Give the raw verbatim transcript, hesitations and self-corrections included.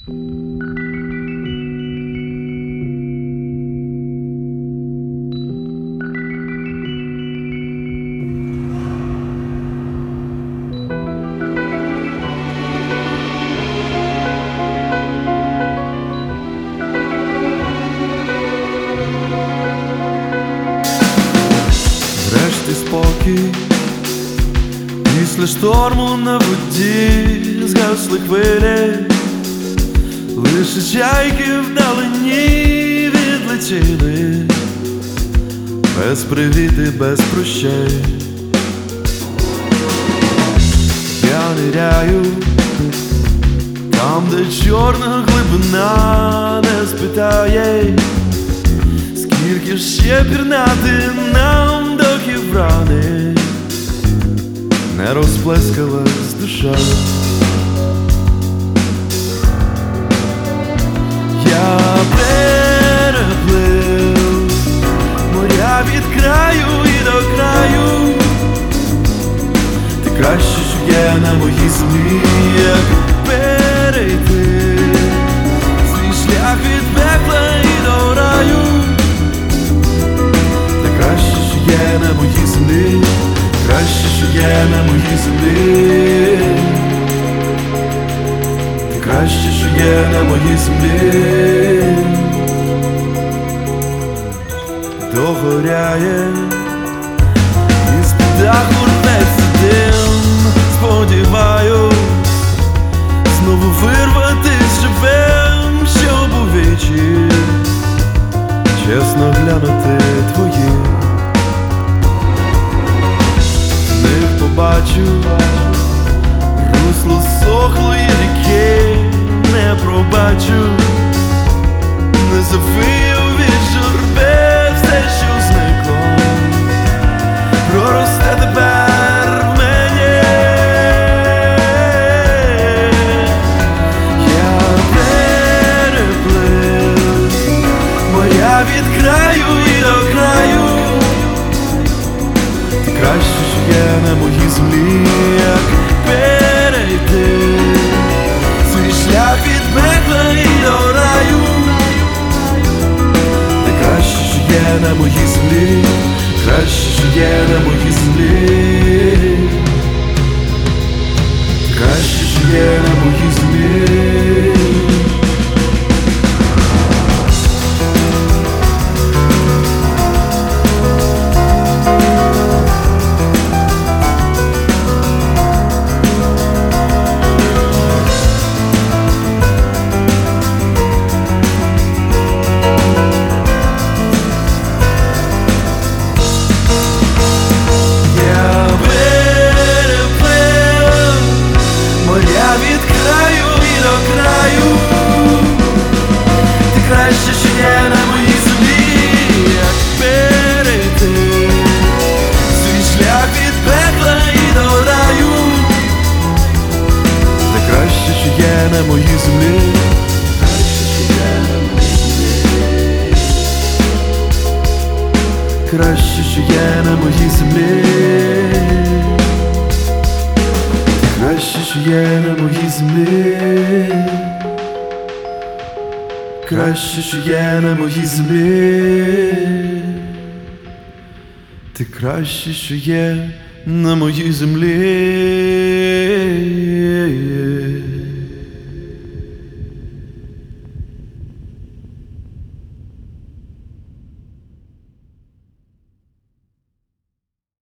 Врешті спокій після шторму на воді, згасли хвилі, лише чайки вдалині відлетіли, без привіт і без прощай. Я ниряю там, де чорна глибина не спитає, скільки ще пірнати нам, доки в рани не розплескалась душа. Я переплив моря від краю і до краю. Ти краще, що є на моїй землі, як перейти свій шлях від пекла і до раю. Ти краще, що є на моїй землі, краще, що є на моїй землі. Ти краще, що є на моїй землі. Догоряє, із-під даху рветься дим. Сподіваюсь знову вирватись живим, щоб у вічі чесно глянути твої. Не побачу русло сохлої ріки, не пробачу, не завию від журби. Все, що зникло, проросте тепер в мені. Я переплив моря від краю і до краю. Ти краще, що є на моїй землі, як перейти свій шлях від пекла і до раю. Ти краще, що є на моїй землі, краще, що є на моїй землі. Ти краще, що є на моїй землі. На моїй землі, краще, що є на моїй землі. Краще, що є на моїй землі. Краще, що є на моїй землі. Ти краще, що є на моїй землі.